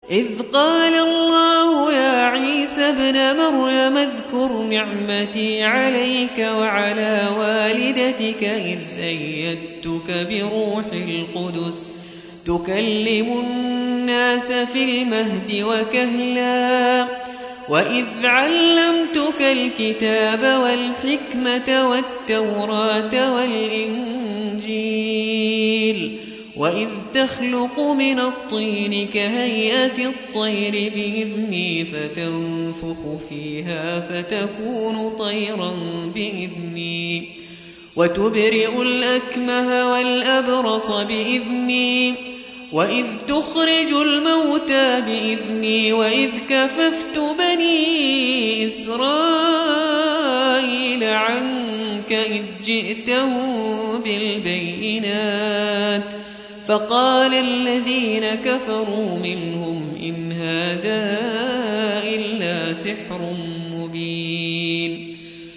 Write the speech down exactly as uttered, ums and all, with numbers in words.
إذ قال الله يا عيسى ابن مريم اذكر نعمتي عليك وعلى والدتك إذ أيدتك بروح القدس تكلم الناس في المهد وكهلا وإذ علمتك الكتاب والحكمة والتوراة والإنجيل وإذ تخلق من الطين كهيئة الطير بإذني فتنفخ فيها فتكون طيرا بإذني وتبرئ الأكمه والأبرص بإذني وإذ تخرج الموتى بإذني وإذ كففت بني إسرائيل عنك إذ جئتهم بالبينات فقال الذين كفروا منهم إن هذا إلا سحر